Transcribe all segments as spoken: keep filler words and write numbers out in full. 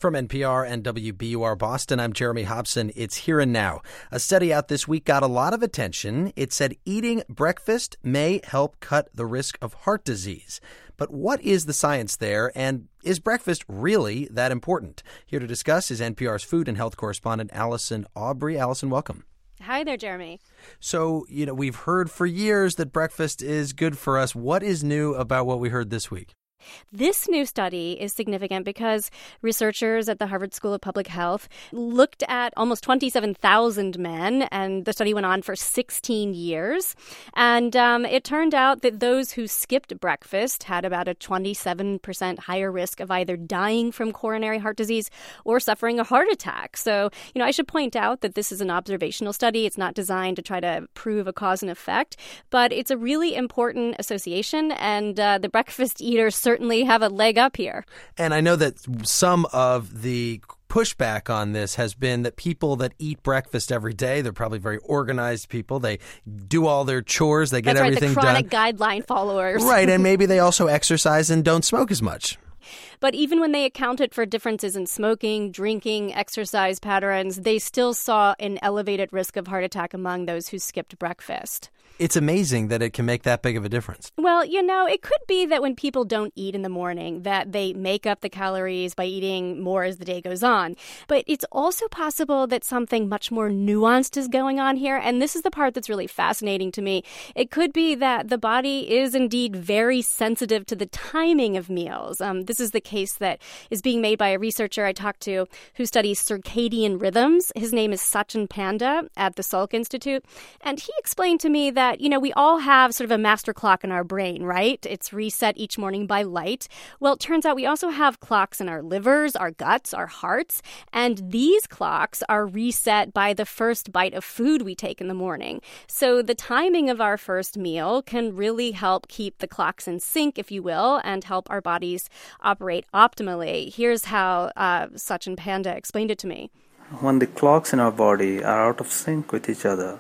From N P R and W B U R Boston, I'm Jeremy Hobson. It's Here and Now. A study out this week got a lot of attention. It said eating breakfast may help cut the risk of heart disease. But what is the science there, and is breakfast really that important? Here to discuss is N P R's food and health correspondent Allison Aubrey. Allison, welcome. Hi there, Jeremy. So, you know, we've heard for years that breakfast is good for us. What is new about what we heard this week? This new study is significant because researchers at the Harvard School of Public Health looked at almost twenty-seven thousand men, and the study went on for sixteen years. And um, it turned out that those who skipped breakfast had about a twenty-seven percent higher risk of either dying from coronary heart disease or suffering a heart attack. So, you know, I should point out that this is an observational study. It's not designed to try to prove a cause and effect, but it's a really important association, and uh, the breakfast eaters certainly certainly have a leg up here. And I know that some of the pushback on this has been that people that eat breakfast every day, they're probably very organized people. They do all their chores. They get That's right, everything the chronic done. guideline followers. Right. And maybe they also exercise and don't smoke as much. But even when they accounted for differences in smoking, drinking, exercise patterns, they still saw an elevated risk of heart attack among those who skipped breakfast. It's amazing that it can make that big of a difference. Well, you know, it could be that when people don't eat in the morning, that they make up the calories by eating more as the day goes on. But it's also possible that something much more nuanced is going on here. And this is the part that's really fascinating to me. It could be that the body is indeed very sensitive to the timing of meals. Um, this is the case that is being made by a researcher I talked to who studies circadian rhythms. His name is Sachin Panda at the Salk Institute. And he explained to me that That, you know, we all have sort of a master clock in our brain, right? It's reset each morning by light. Well, it turns out we also have clocks in our livers, our guts, our hearts, and these clocks are reset by the first bite of food we take in the morning. So the timing of our first meal can really help keep the clocks in sync, if you will, and help our bodies operate optimally. Here's how uh, Sachin Panda explained it to me. When the clocks in our body are out of sync with each other,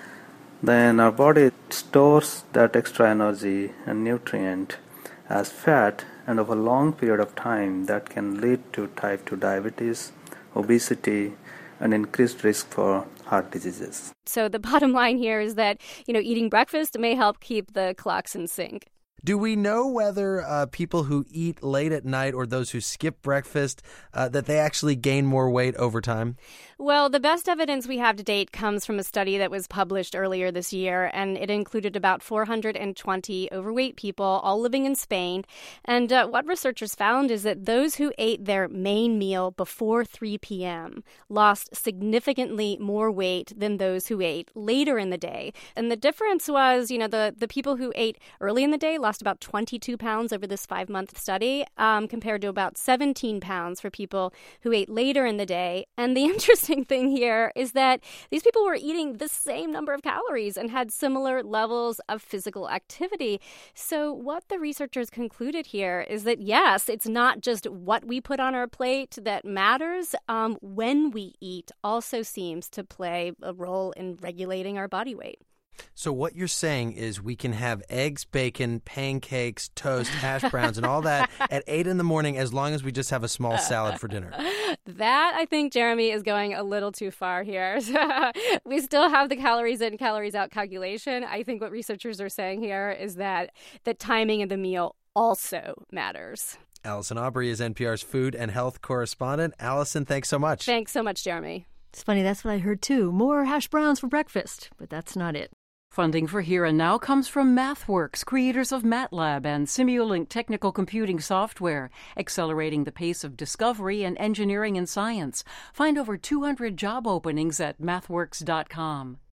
then our body stores that extra energy and nutrient as fat, and over a long period of time that can lead to type two diabetes, obesity, and increased risk for heart diseases. So the bottom line here is that, you know, eating breakfast may help keep the clocks in sync. Do we know whether uh, people who eat late at night or those who skip breakfast, uh, that they actually gain more weight over time? Well, the best evidence we have to date comes from a study that was published earlier this year, and it included about four hundred twenty overweight people, all living in Spain. And uh, what researchers found is that those who ate their main meal before three p.m. lost significantly more weight than those who ate later in the day. And the difference was, you know, the, the people who ate early in the day lost about twenty-two pounds over this five-month study, um, compared to about seventeen pounds for people who ate later in the day. And the interesting thing here is that these people were eating the same number of calories and had similar levels of physical activity. So what the researchers concluded here is that, yes, it's not just what we put on our plate that matters. Um, when we eat also seems to play a role in regulating our body weight. So what you're saying is we can have eggs, bacon, pancakes, toast, hash browns, and all that at eight in the morning as long as we just have a small salad for dinner. That, I think, Jeremy, is going a little too far here. We still have the calories in, calories out calculation. I think what researchers are saying here is that the timing of the meal also matters. Allison Aubrey is N P R's food and health correspondent. Allison, thanks so much. Thanks so much, Jeremy. It's funny, that's what I heard too. More hash browns for breakfast, but that's not it. Funding for Here and Now comes from MathWorks, creators of MATLAB and Simulink technical computing software, accelerating the pace of discovery and engineering and science. Find over two hundred job openings at mathworks dot com.